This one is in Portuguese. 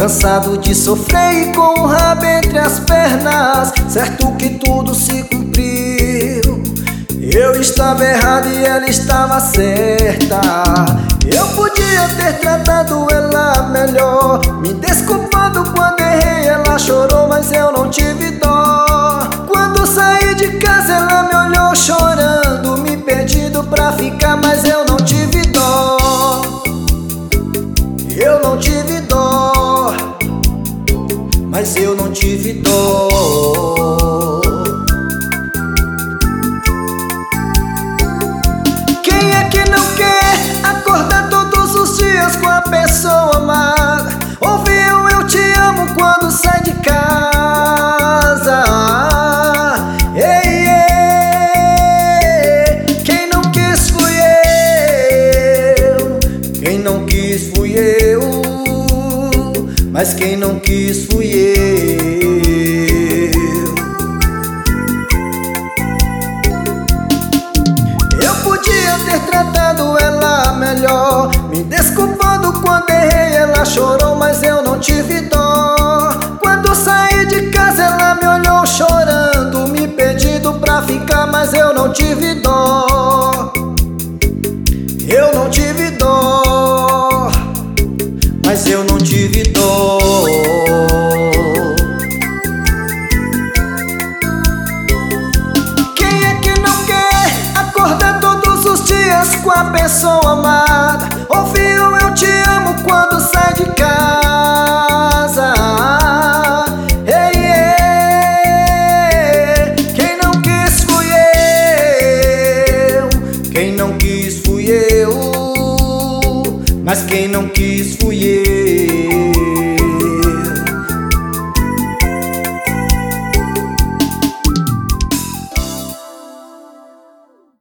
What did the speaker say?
cansado de sofrer e com o rabo entre as pernas, certo que tudo se cumpriu. Eu estava errado e ela estava certa. Eu podia ter tratado ela melhor, me desculpando quando errei. Ela chorou, mas eu não tive dó. Quando saí de casa ela me olhou chorando, me pedindo pra ficar, mas eu não tive dó. Eu não tive dó, mas eu não tive dó. Quem é que não quer acordar todos os dias com a pessoa amada? Ouvir um eu te amo quando sai de casa. Ei, ei, quem não quis fui eu, quem não quis fui eu, mas quem não quis fui eu. Eu podia ter tratado ela melhor, me desculpando quando errei. Ela chorou, mas eu não tive dó. Quando saí de casa ela me olhou chorando, me pedindo pra ficar, mas eu não tive dó. Eu não tive dó, mas eu não tive dó. Quem é que não quer acordar todos os dias com a pessoa amada? Ouvir um eu te amo quando sai de casa. Ei, ei, quem não quis fui eu, quem não quis fui eu, mas quem não quis fui eu.